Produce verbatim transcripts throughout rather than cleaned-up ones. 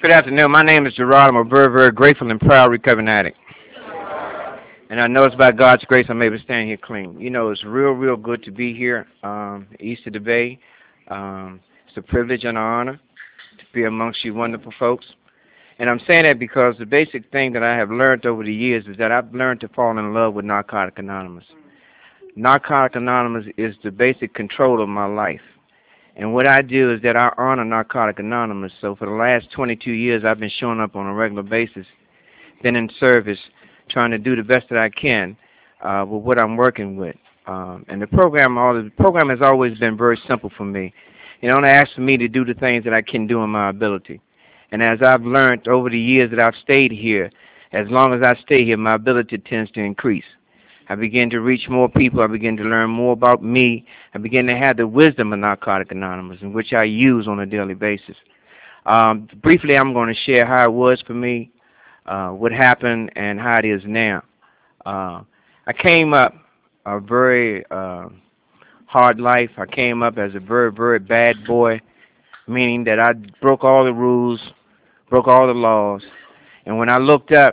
Good afternoon. My name is Gerard. I'm a very, very grateful and proud recovering addict. And I know it's by God's grace I'm able to stand here clean. You know, it's real, real good to be here, um, east of the Bay. Um, it's a privilege and an honor to be amongst you wonderful folks. And I'm saying that because the basic thing that I have learned over the years is that I've learned to fall in love with Narcotic Anonymous. Narcotic Anonymous is the basic control of my life. And what I do is that I honor Narcotic Anonymous. So for the last twenty-two years, I've been showing up on a regular basis, been in service, trying to do the best that I can uh, with what I'm working with. Um, and the program, all the program has always been very simple for me. It only asks for me to do the things that I can do in my ability. And as I've learned over the years that I've stayed here, as long as I stay here, my ability tends to increase. I begin to reach more people. I begin to learn more about me. I begin to have the wisdom of Narcotic Anonymous, in which I use on a daily basis. Um, briefly, I'm going to share how it was for me, uh, what happened, and how it is now. Uh, I came up a very uh, hard life. I came up as a very, very bad boy, meaning that I broke all the rules, broke all the laws. And when I looked up,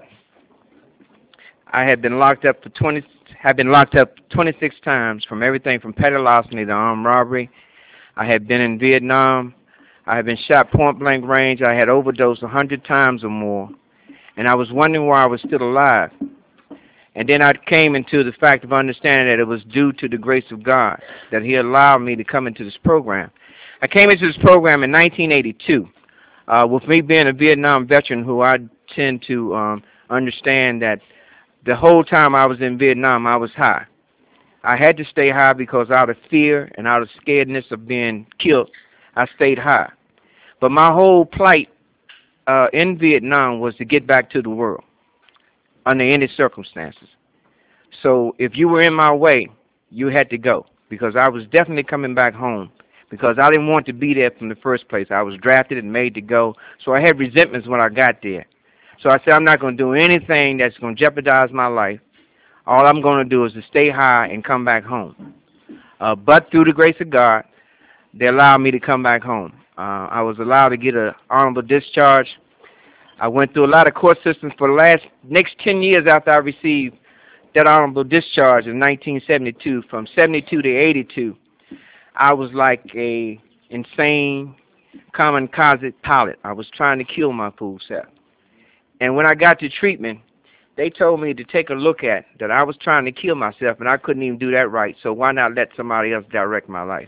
I had been locked up for twenty. Had been locked up twenty-six times, from everything from petty larceny to armed robbery. I had been in Vietnam. I had been shot point blank range. I had overdosed a hundred times or more, and I was wondering why I was still alive. And then I came into the fact of understanding that it was due to the grace of God that He allowed me to come into this program. I came into this program in nineteen eighty-two. Uh, with me being a Vietnam veteran, who I tend to um, understand that the whole time I was in Vietnam, I was high. I had to stay high because out of fear and out of scaredness of being killed, I stayed high. But my whole plight uh, in Vietnam was to get back to the world under any circumstances. So if you were in my way, you had to go, because I was definitely coming back home, because I didn't want to be there from the first place. I was drafted and made to go, so I had resentments when I got there. So I said, I'm not going to do anything that's going to jeopardize my life. All I'm going to do is to stay high and come back home. Uh, but through the grace of God, they allowed me to come back home. Uh, I was allowed to get an honorable discharge. I went through a lot of court systems for the last next ten years after I received that honorable discharge in nineteen seventy-two. From seventy-two to eighty-two, I was like a insane kamikaze pilot. I was trying to kill my fool self. And when I got to treatment, they told me to take a look at that I was trying to kill myself, and I couldn't even do that right, so why not let somebody else direct my life?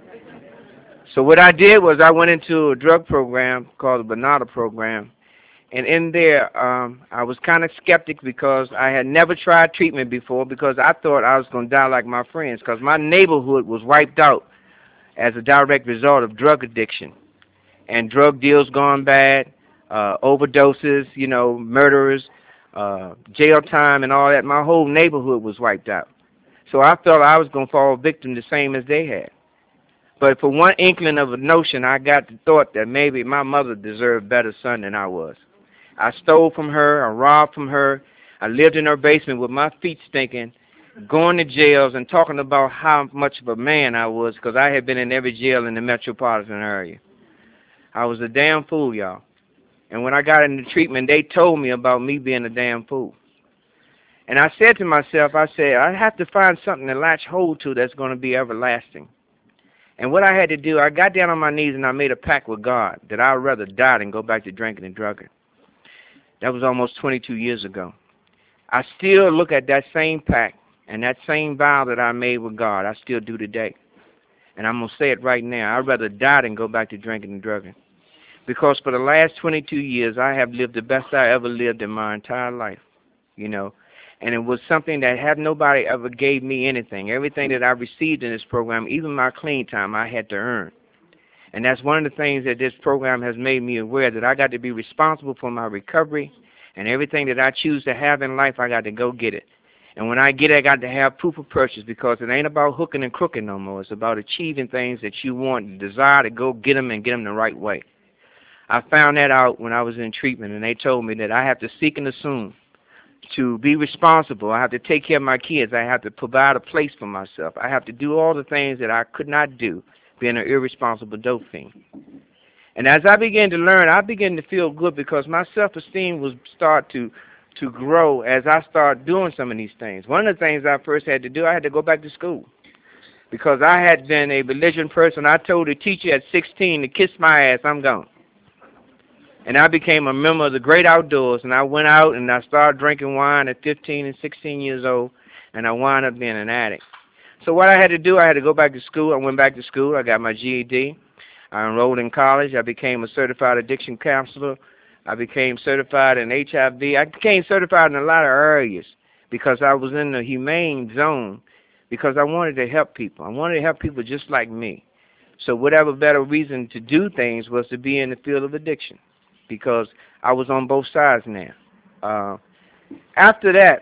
So what I did was I went into a drug program called the Bonata program, and in there um, I was kind of skeptic because I had never tried treatment before, because I thought I was going to die like my friends, because my neighborhood was wiped out as a direct result of drug addiction and drug deals gone bad. Uh, overdoses, you know, murderers, uh, jail time and all that. My whole neighborhood was wiped out. So I felt I was going to fall victim the same as they had. But for one inkling of a notion, I got the thought that maybe my mother deserved a better son than I was. I stole from her, I robbed from her, I lived in her basement with my feet stinking, going to jails and talking about how much of a man I was, because I had been in every jail in the metropolitan area. I was a damn fool, y'all. And when I got into treatment, they told me about me being a damn fool. And I said to myself, I said, I have to find something to latch hold to that's going to be everlasting. And what I had to do, I got down on my knees and I made a pact with God that I'd rather die than go back to drinking and drugging. That was almost twenty-two years ago. I still look at that same pact and that same vow that I made with God, I still do today. And I'm going to say it right now. I'd rather die than go back to drinking and drugging. Because for the last twenty-two years, I have lived the best I ever lived in my entire life, you know. And it was something that had nobody ever gave me anything. Everything that I received in this program, even my clean time, I had to earn. And that's one of the things that this program has made me aware, that I got to be responsible for my recovery, and everything that I choose to have in life, I got to go get it. And when I get it, I got to have proof of purchase, because it ain't about hooking and crooking no more. It's about achieving things that you want, you desire to go get them and get them the right way. I found that out when I was in treatment, and they told me that I have to seek and assume to be responsible. I have to take care of my kids. I have to provide a place for myself. I have to do all the things that I could not do being an irresponsible dope fiend. And as I began to learn, I began to feel good because my self-esteem was start to to grow as I started doing some of these things. One of the things I first had to do, I had to go back to school because I had been a belligerent person. I told the teacher at sixteen to kiss my ass, I'm gone. And I became a member of the great outdoors, and I went out and I started drinking wine at fifteen and sixteen years old, and I wound up being an addict. So what I had to do, I had to go back to school. I went back to school. I got my G E D. I enrolled in college. I became a certified addiction counselor. I became certified in H I V. I became certified in a lot of areas because I was in the humane zone because I wanted to help people. I wanted to help people just like me. So whatever better reason to do things was to be in the field of addiction because I was on both sides now. Uh, after that,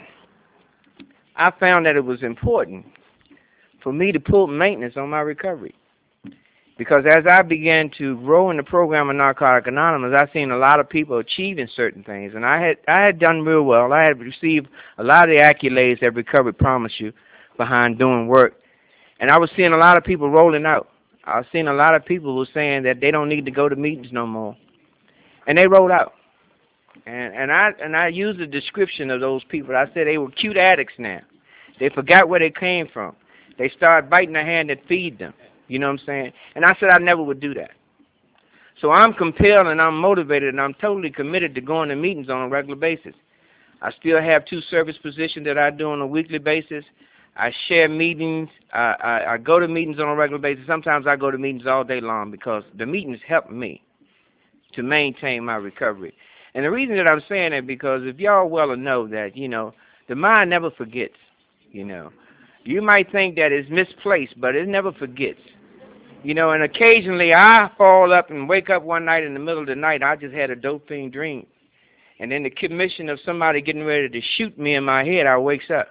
I found that it was important for me to put maintenance on my recovery. Because as I began to grow in the program of Narcotics Anonymous, I seen a lot of people achieving certain things, and I had I had done real well. I had received a lot of the accolades that recovery promised you behind doing work, and I was seeing a lot of people rolling out. I was seeing a lot of people who were saying that they don't need to go to meetings no more, and they rolled out. And and I and I used the description of those people. I said they were cute addicts now. They forgot where they came from. They started biting the hand that feed them. You know what I'm saying? And I said I never would do that. So I'm compelled and I'm motivated and I'm totally committed to going to meetings on a regular basis. I still have two service positions that I do on a weekly basis. I share meetings. I, I, I go to meetings on a regular basis. Sometimes I go to meetings all day long because the meetings help me to maintain my recovery. And the reason that I'm saying that because if y'all well know that, you know, the mind never forgets, you know. You might think that it's misplaced, but it never forgets. You know, and occasionally I fall up and wake up one night in the middle of the night, I just had a dope fiend dream. And then the commission of somebody getting ready to shoot me in my head, I wakes up.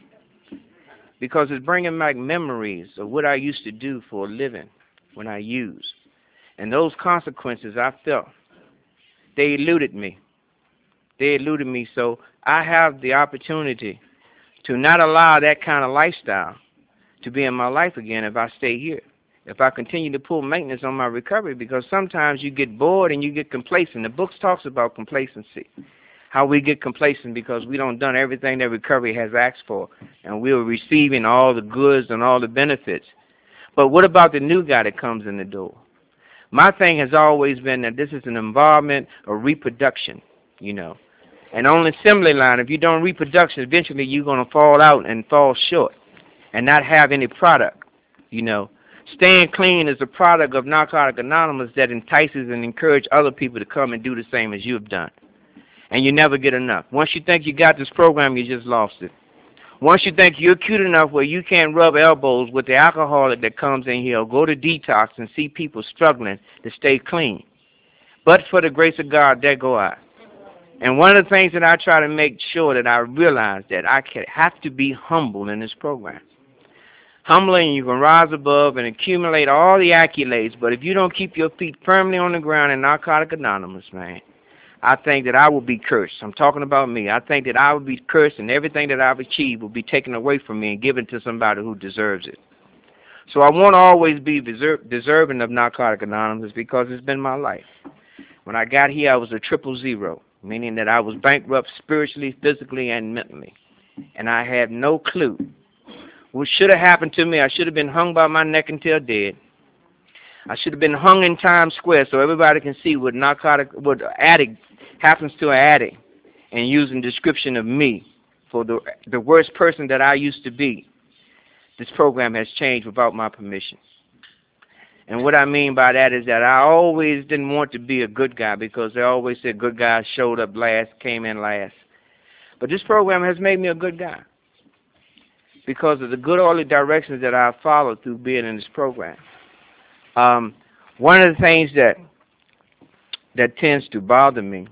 Because it's bringing back memories of what I used to do for a living when I used. And those consequences I felt, they eluded me. They eluded me, so I have the opportunity to not allow that kind of lifestyle to be in my life again if I stay here. If I continue to pull maintenance on my recovery, because sometimes you get bored and you get complacent. The books talks about complacency, how we get complacent because we don't done everything that recovery has asked for, and we're receiving all the goods and all the benefits. But what about the new guy that comes in the door? My thing has always been that this is an environment of reproduction, you know. And on the assembly line, if you don't reproduction, eventually you're going to fall out and fall short and not have any product, you know. Staying clean is a product of Narcotics Anonymous that entices and encourages other people to come and do the same as you've done. And you never get enough. Once you think you got this program, you just lost it. Once you think you're cute enough where you can't rub elbows with the alcoholic that comes in here or go to detox and see people struggling to stay clean. But for the grace of God, there go I. And one of the things that I try to make sure that I realize that I can have to be humble in this program. Humbling, you can rise above and accumulate all the accolades, but if you don't keep your feet firmly on the ground in Narcotics Anonymous, man, I think that I will be cursed. I'm talking about me. I think that I will be cursed and everything that I've achieved will be taken away from me and given to somebody who deserves it. So I won't always be deserve, deserving of Narcotics Anonymous because it's been my life. When I got here, I was a triple zero, meaning that I was bankrupt spiritually, physically, and mentally. And I had no clue. What should have happened to me, I should have been hung by my neck until dead. I should have been hung in Times Square so everybody can see what narcotic, what addict happens to an addict, and using description of me for the the worst person that I used to be. This program has changed without my permission. And what I mean by that is that I always didn't want to be a good guy because they always said good guys showed up last, came in last. But this program has made me a good guy because of the good orderly directions that I followed through being in this program. Um, one of the things that that tends to bother me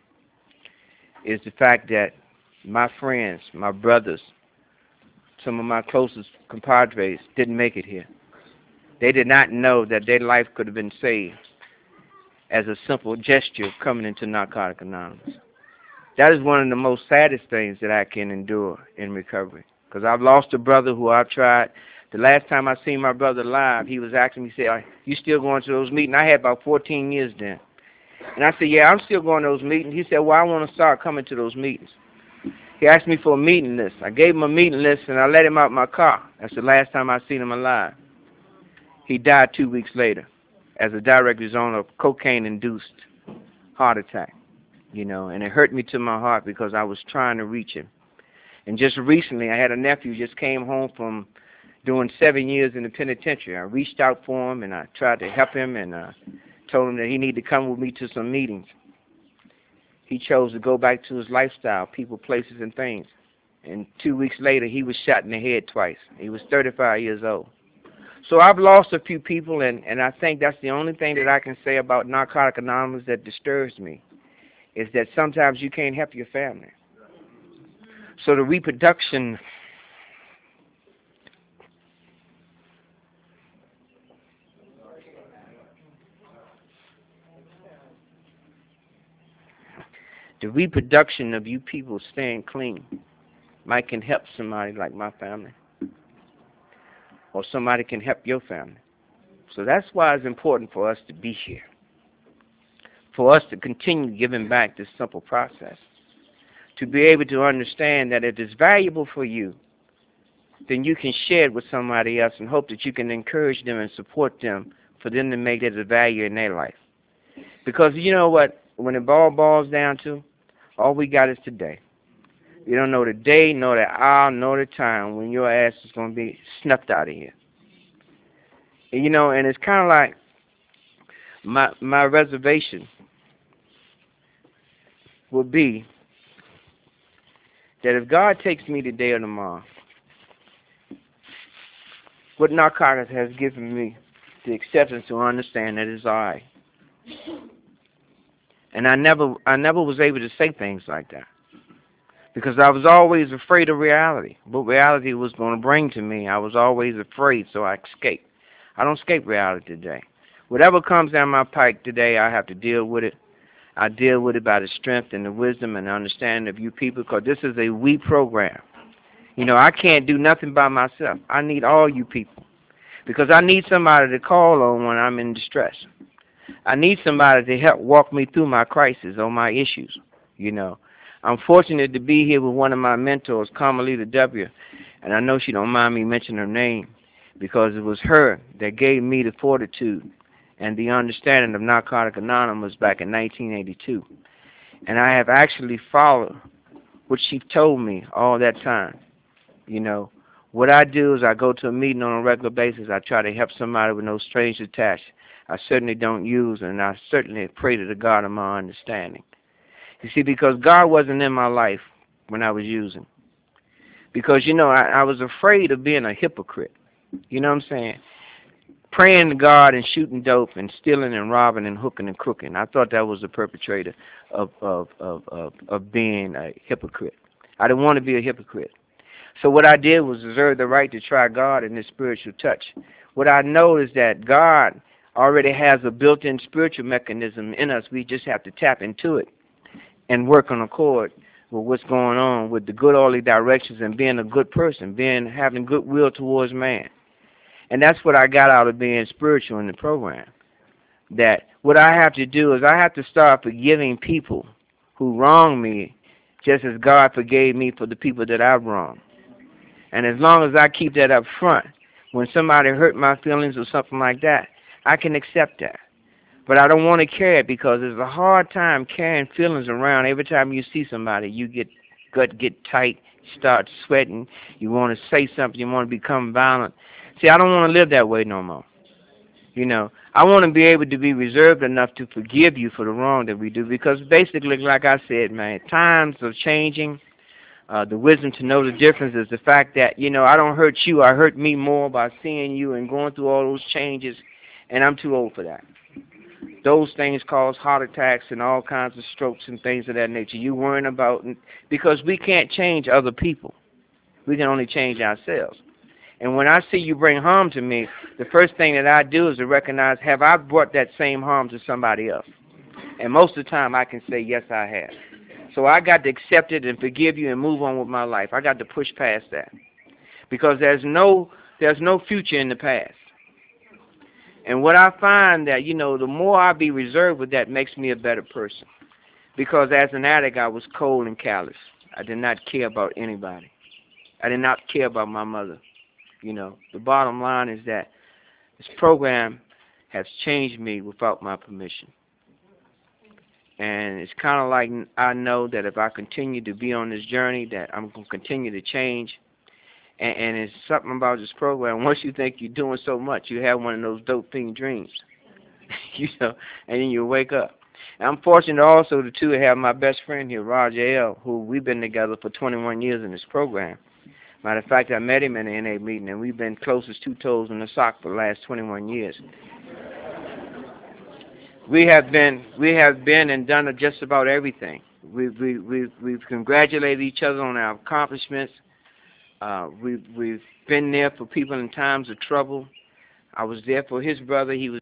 is the fact that my friends, my brothers, some of my closest compadres didn't make it here. They did not know that their life could have been saved as a simple gesture of coming into Narcotics Anonymous. That is one of the most saddest things that I can endure in recovery. Because I've lost a brother who I've tried The last time I seen my brother live, he was asking me, he said, "Are you still going to those meetings?" I had about fourteen years then. And I said, "Yeah, I'm still going to those meetings." He said, "Well, I want to start coming to those meetings." He asked me for a meeting list. I gave him a meeting list, and I let him out my car. That's the last time I seen him alive. He died two weeks later as a direct result of cocaine-induced heart attack, you know, and it hurt me to my heart because I was trying to reach him. And just recently, I had a nephew just came home from doing seven years in the penitentiary. I reached out for him, and I tried to help him, and uh, told him that he needed to come with me to some meetings. He chose to go back to his lifestyle, people, places, and things. And two weeks later, he was shot in the head twice. He was thirty-five years old. So I've lost a few people, and, and I think that's the only thing that I can say about Narcotics Anonymous that disturbs me, is that sometimes you can't help your family. So the reproduction the reproduction of you people staying clean might can help somebody like my family, or somebody can help your family. So that's why it's important for us to be here, for us to continue giving back this simple process, to be able to understand that if it's valuable for you, then you can share it with somebody else and hope that you can encourage them and support them for them to make that a value in their life. Because you know what, when it all boils down to, all we got is today. You don't know the day, nor the hour, nor the time when your ass is going to be snuffed out of here. And, you know, and it's kind of like my my reservation will be that if God takes me today or tomorrow, what narcotics has given me the acceptance to understand that it's all right. And I never I never was able to say things like that, because I was always afraid of reality. What reality was going to bring to me, I was always afraid, so I escaped. I don't escape reality today. Whatever comes down my pike today, I have to deal with it. I deal with it by the strength and the wisdom and the understanding of you people, because this is a we program. You know, I can't do nothing by myself. I need all you people, because I need somebody to call on when I'm in distress. I need somebody to help walk me through my crisis or my issues, you know. I'm fortunate to be here with one of my mentors, Carmelita W., and I know she don't mind me mentioning her name, because it was her that gave me the fortitude and the understanding of Narcotics Anonymous back in nineteen eighty-two. And I have actually followed what she told me all that time. You know, what I do is I go to a meeting on a regular basis. I try to help somebody with no strings attached. I certainly don't use, and I certainly pray to the God of my understanding. You see, because God wasn't in my life when I was using. Because, you know, I, I was afraid of being a hypocrite. You know what I'm saying? Praying to God and shooting dope and stealing and robbing and hooking and crooking. I thought that was the perpetrator of, of, of, of, of being a hypocrite. I didn't want to be a hypocrite. So what I did was reserve the right to try God in this spiritual touch. What I know is that God already has a built-in spiritual mechanism in us. We just have to tap into it and work on accord with what's going on with the good orderly directions and being a good person, being having goodwill towards man. And that's what I got out of being spiritual in the program. That what I have to do is I have to start forgiving people who wrong me, just as God forgave me for the people that I've wronged. And as long as I keep that up front, when somebody hurt my feelings or something like that, I can accept that. But I don't want to carry it, because it's a hard time carrying feelings around. Every time you see somebody, you get gut get tight, you start sweating, you want to say something, you want to become violent. See, I don't want to live that way no more. You know, I want to be able to be reserved enough to forgive you for the wrong that we do, because basically, like I said, man, times are changing. Uh, the wisdom to know the difference is the fact that, you know, I don't hurt you. I hurt me more by seeing you and going through all those changes, and I'm too old for that. Those things cause heart attacks and all kinds of strokes and things of that nature. You worrying about, because we can't change other people. We can only change ourselves. And when I see you bring harm to me, the first thing that I do is to recognize, have I brought that same harm to somebody else? And most of the time I can say, yes, I have. So I got to accept it and forgive you and move on with my life. I got to push past that. Because there's no There's no future in the past. And what I find that, you know, the more I be reserved with that makes me a better person. Because as an addict, I was cold and callous. I did not care about anybody. I did not care about my mother. You know, the bottom line is that this program has changed me without my permission. And it's kind of like I know that if I continue to be on this journey, that I'm going to continue to change. And, and it's something about this program. Once you think you're doing so much, you have one of those dope thing dreams, you know, and then you wake up. And I'm fortunate also to too have my best friend here, Roger L., who we've been together for twenty-one years in this program. Matter of fact, I met him in the N A meeting, and we've been close as two toes in the sock for the last twenty-one years. We have been, we have been and done just about everything. We've, we, we've, we've congratulated each other on our accomplishments. Uh, we've, we've been there for people in times of trouble. I was there for his brother. He was